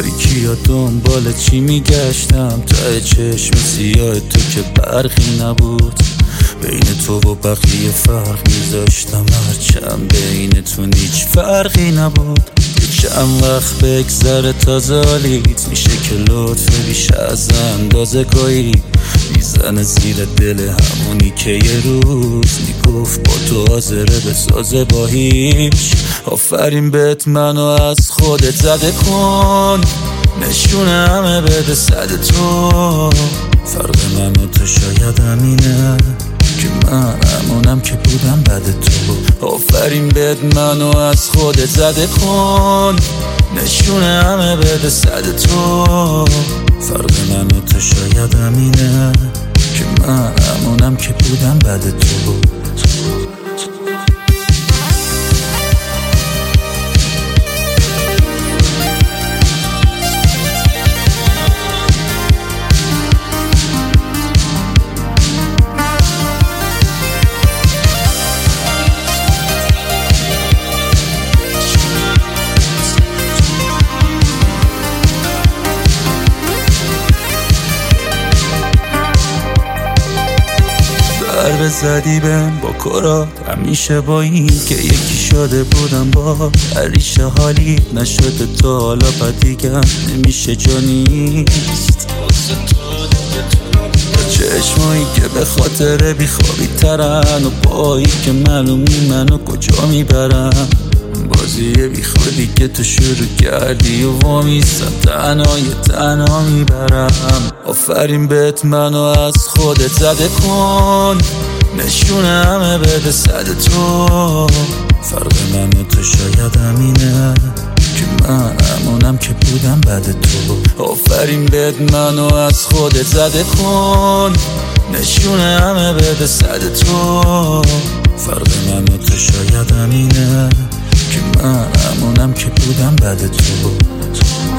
تاریکی ها دنبال چی میگشتم، ته چشم سیاه تو که برخی نبود. بین تو و بقیه فرق میذاشتم، هرچند بینتون هیچ فرقی نبود. چند وقت بگذره تازه حالیت میشه که لطف بیش از اندازه گاهی میزنه زیر دل همونی که یه روز میگفت با تو حاضره بسازه با هیچ. آفرین بهت منو از خودت زده کن، نشونه همه بده صد تو. فرق من و تو شاید همینه که من همونم که بودم بعد تو. آفرین بهت منو از خودت زده کن، نشونه همه بده صد تو. فرق من و تو شاید همینه که من همونم که بودم بعد تو. ضربه زدی بهم با کرات، همیشه با این که یکی شده بودم با ریشه حالی نشده تا حالا بدیگم نمیشه جا نیست. چشمایی که به خاطر بیخوابی ترن و پایی که معلومی منو کجا میبرن. بازی بی خودی که تو شروع کردی و وامیستم تنها میبرم. آفرین بهت منو از خودت زده کن، نشونه همه بده صد تو. فرق من و تو شاید همینه که من همونم که بودم بعد تو. آفرین بهت منو از خودت زده کن، نشونه همه بده صد تو. فرق من و تو شاید همینه که من همونم که بودم بعد تو.